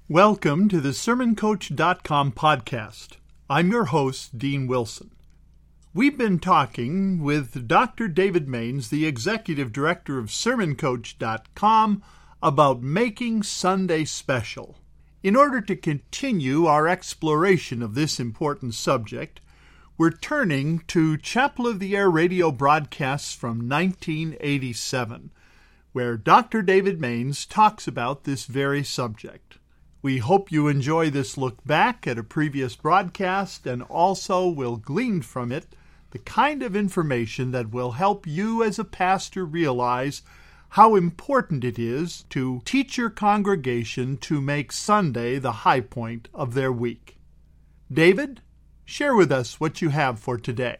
Welcome to the SermonCoach.com podcast. I'm your host, Dean Wilson. We've been talking with Dr. David Maines, the Executive Director of SermonCoach.com, about making Sunday special. In order to continue our exploration of this important subject, we're turning to Chapel of the Air radio broadcasts from 1987, where Dr. David Maines talks about this very subject. We hope you enjoy this look back at a previous broadcast and also will glean from it the kind of information that will help you as a pastor realize how important it is to teach your congregation to make Sunday the high point of their week. David, share with us what you have for today.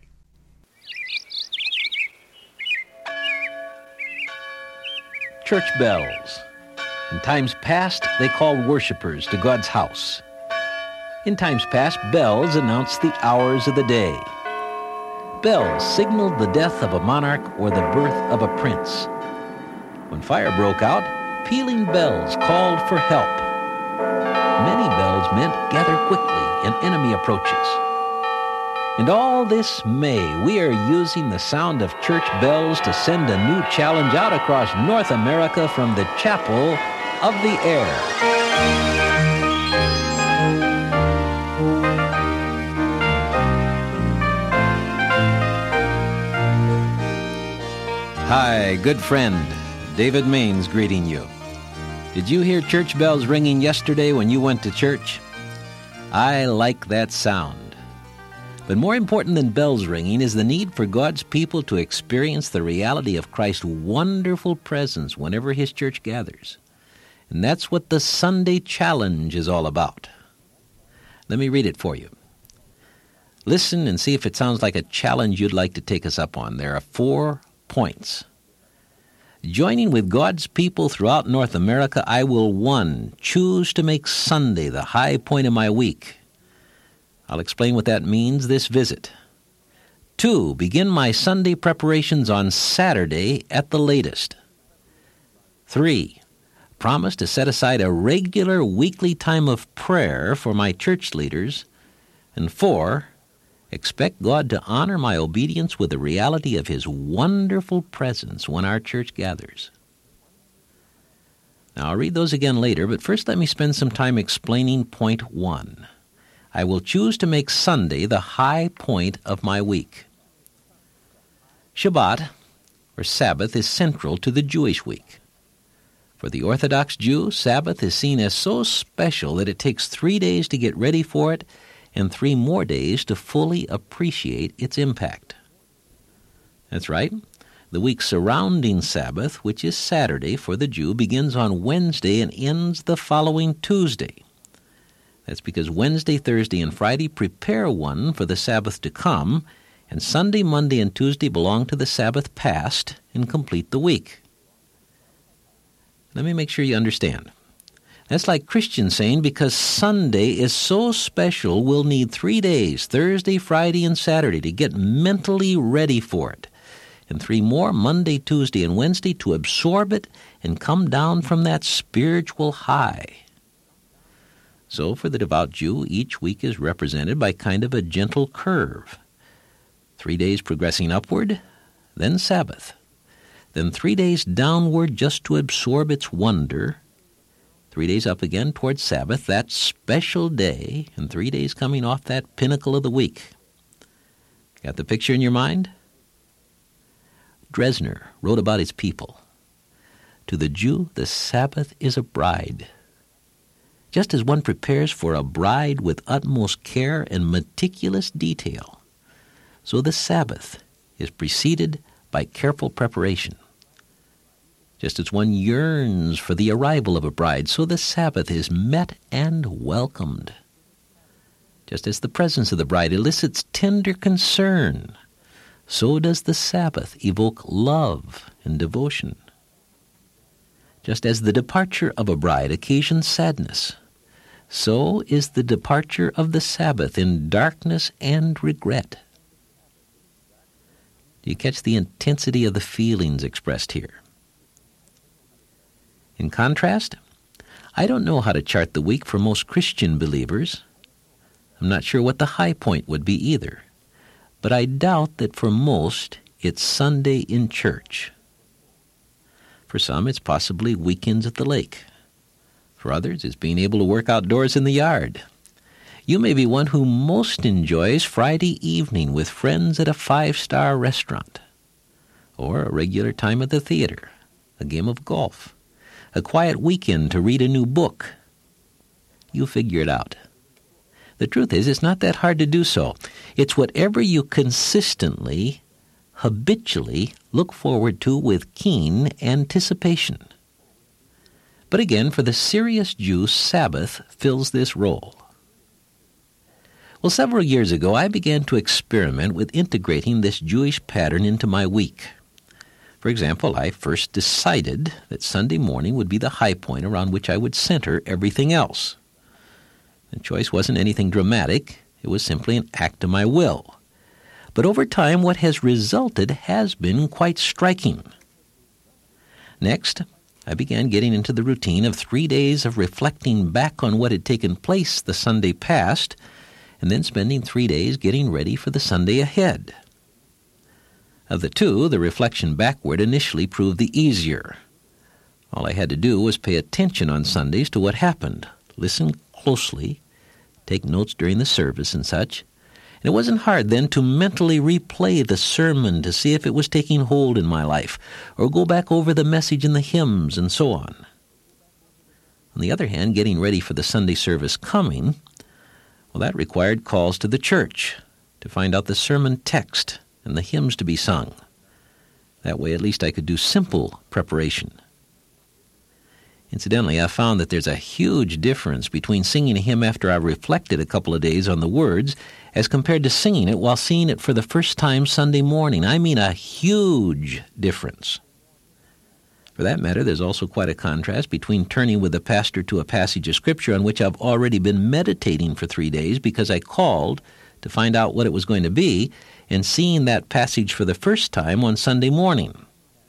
Church bells. In times past, they called worshipers to God's house. In times past, bells announced the hours of the day. Bells signaled the death of a monarch or the birth of a prince. When fire broke out, pealing bells called for help. Many bells meant gather quickly, an enemy approaches. And all this May, we are using the sound of church bells to send a new challenge out across North America from the Chapel of the Air. Hi, good friend. David Maines greeting you. Did you hear church bells ringing yesterday when you went to church? I like that sound. But more important than bells ringing is the need for God's people to experience the reality of Christ's wonderful presence whenever His church gathers. And that's what the Sunday Challenge is all about. Let me read it for you. Listen and see if it sounds like a challenge you'd like to take us up on. There are 4 points. Joining with God's people throughout North America, I will 1. Choose to make Sunday the high point of my week. I'll explain what that means this visit. 2. Begin my Sunday preparations on Saturday at the latest. 3. Promise to set aside a regular weekly time of prayer for my church leaders. And 4. Expect God to honor my obedience with the reality of His wonderful presence when our church gathers. Now, I'll read those again later, but first let me spend some time explaining point 1. I will choose to make Sunday the high point of my week. Shabbat, or Sabbath, is central to the Jewish week. For the Orthodox Jew, Sabbath is seen as so special that it takes 3 days to get ready for it and 3 more days to fully appreciate its impact. That's right. The week surrounding Sabbath, which is Saturday for the Jew, begins on Wednesday and ends the following Tuesday. That's because Wednesday, Thursday, and Friday prepare one for the Sabbath to come, and Sunday, Monday, and Tuesday belong to the Sabbath past and complete the week. Let me make sure you understand. That's like Christians saying because Sunday is so special, we'll need 3 days, Thursday, Friday, and Saturday, to get mentally ready for it, and 3 more, Monday, Tuesday, and Wednesday, to absorb it and come down from that spiritual high. So for the devout Jew, each week is represented by kind of a gentle curve. 3 days progressing upward, then Sabbath. Then 3 days downward just to absorb its wonder. 3 days up again towards Sabbath, that special day, and 3 days coming off that pinnacle of the week. Got the picture in your mind? Dresner wrote about his people. To the Jew, the Sabbath is a bride. Just as one prepares for a bride with utmost care and meticulous detail, so the Sabbath is preceded by careful preparation. Just as one yearns for the arrival of a bride, so the Sabbath is met and welcomed. Just as the presence of the bride elicits tender concern, so does the Sabbath evoke love and devotion. Just as the departure of a bride occasions sadness, so is the departure of the Sabbath in darkness and regret. Do you catch the intensity of the feelings expressed here? In contrast, I don't know how to chart the week for most Christian believers. I'm not sure what the high point would be either. But I doubt that for most, it's Sunday in church. For some, it's possibly weekends at the lake. For others, it's being able to work outdoors in the yard. You may be one who most enjoys Friday evening with friends at a 5-star restaurant, or a regular time at the theater, a game of golf, a quiet weekend to read a new book. You figure it out. The truth is, it's not that hard to do so. It's whatever you consistently, habitually look forward to with keen anticipation. But again, for the serious Jew, Sabbath fills this role. Well, several years ago, I began to experiment with integrating this Jewish pattern into my week. For example, I first decided that Sunday morning would be the high point around which I would center everything else. The choice wasn't anything dramatic. It was simply an act of my will. But over time, what has resulted has been quite striking. Next, I began getting into the routine of 3 days of reflecting back on what had taken place the Sunday past, and then spending 3 days getting ready for the Sunday ahead. Of the two, the reflection backward initially proved the easier. All I had to do was pay attention on Sundays to what happened, listen closely, take notes during the service and such. And it wasn't hard then to mentally replay the sermon to see if it was taking hold in my life, or go back over the message in the hymns and so on. On the other hand, getting ready for the Sunday service coming, well, that required calls to the church to find out the sermon text and the hymns to be sung. That way, at least I could do simple preparation. Incidentally, I found that there's a huge difference between singing a hymn after I've reflected a couple of days on the words as compared to singing it while seeing it for the first time Sunday morning. I mean a huge difference. For that matter, there's also quite a contrast between turning with the pastor to a passage of Scripture on which I've already been meditating for 3 days because I called to find out what it was going to be, and seeing that passage for the first time on Sunday morning.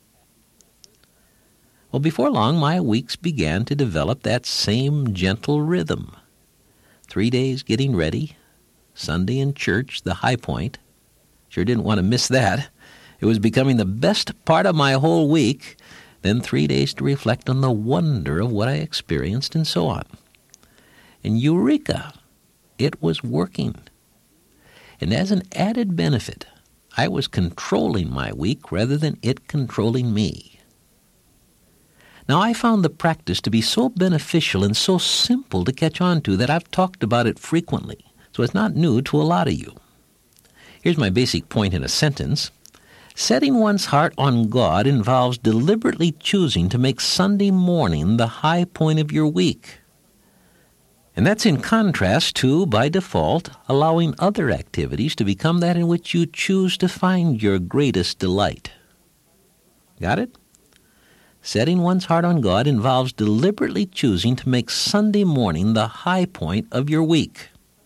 Well, before long, my weeks began to develop that same gentle rhythm. 3 days getting ready, Sunday in church, the high point. Sure didn't want to miss that. It was becoming the best part of my whole week. Then 3 days to reflect on the wonder of what I experienced and so on. And eureka! It was working. And as an added benefit, I was controlling my week rather than it controlling me. Now, I found the practice to be so beneficial and so simple to catch on to that I've talked about it frequently, so it's not new to a lot of you. Here's my basic point in a sentence. Setting one's heart on God involves deliberately choosing to make Sunday morning the high point of your week. And that's in contrast to, by default, allowing other activities to become that in which you choose to find your greatest delight. Got it? Setting one's heart on God involves deliberately choosing to make Sunday morning the high point of your week.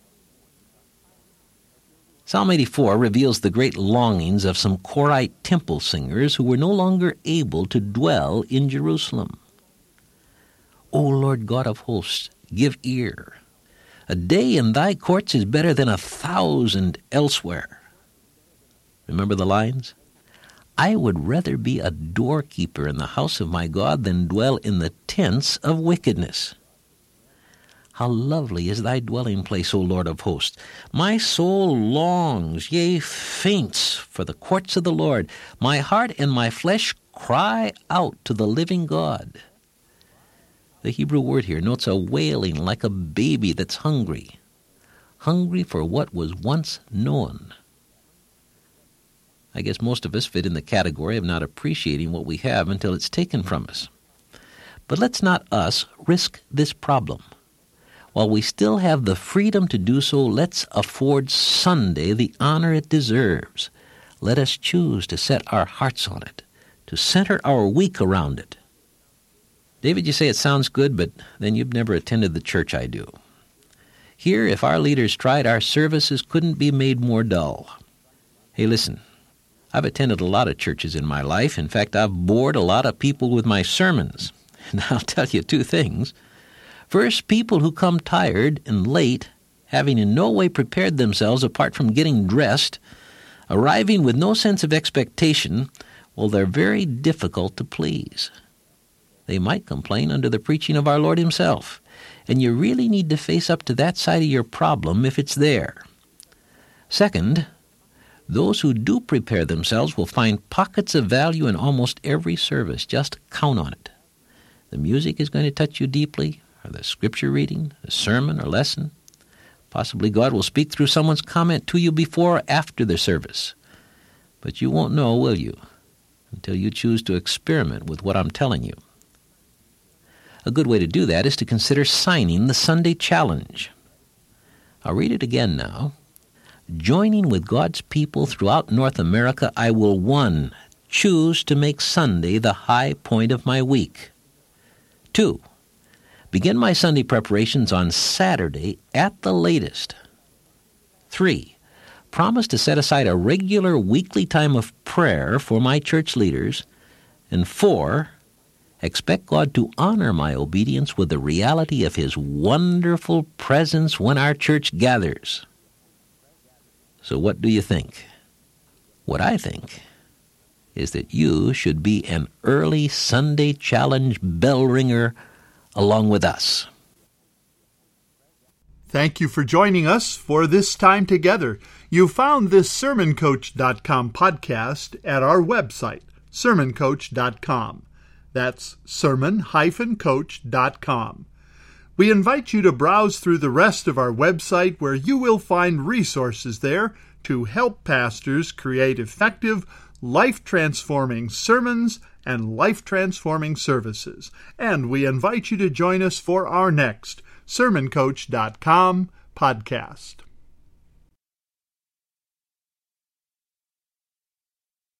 Psalm 84 reveals the great longings of some Korite temple singers who were no longer able to dwell in Jerusalem. O Lord God of hosts, give ear. A day in thy courts is better than 1,000 elsewhere. Remember the lines? I would rather be a doorkeeper in the house of my God than dwell in the tents of wickedness. How lovely is thy dwelling place, O Lord of hosts! My soul longs, yea, faints, for the courts of the Lord. My heart and my flesh cry out to the living God. The Hebrew word here notes a wailing like a baby that's hungry for what was once known. I guess most of us fit in the category of not appreciating what we have until it's taken from us. But let's not us risk this problem. While we still have the freedom to do so, let's afford Sunday the honor it deserves. Let us choose to set our hearts on it, to center our week around it. David, you say it sounds good, but then you've never attended the church I do. Here, if our leaders tried, our services couldn't be made more dull. Hey, listen, I've attended a lot of churches in my life. In fact, I've bored a lot of people with my sermons. And I'll tell you two things. First, people who come tired and late, having in no way prepared themselves apart from getting dressed, arriving with no sense of expectation, well, they're very difficult to please. They might complain under the preaching of our Lord Himself, and you really need to face up to that side of your problem if it's there. Second, those who do prepare themselves will find pockets of value in almost every service. Just count on it. The music is going to touch you deeply, or the scripture reading, the sermon or lesson. Possibly God will speak through someone's comment to you before or after the service. But you won't know, will you, until you choose to experiment with what I'm telling you. A good way to do that is to consider signing the Sunday Challenge. I'll read it again now. Joining with God's people throughout North America, I will, 1, choose to make Sunday the high point of my week. 2, begin my Sunday preparations on Saturday at the latest. 3, promise to set aside a regular weekly time of prayer for my church leaders. And 4, expect God to honor my obedience with the reality of His wonderful presence when our church gathers. So what do you think? What I think is that you should be an early Sunday Challenge bell ringer along with us. Thank you for joining us for this time together. You found this SermonCoach.com podcast at our website, SermonCoach.com. That's sermon-coach.com. We invite you to browse through the rest of our website where you will find resources there to help pastors create effective, life-transforming sermons and life-transforming services. And we invite you to join us for our next SermonCoach.com podcast.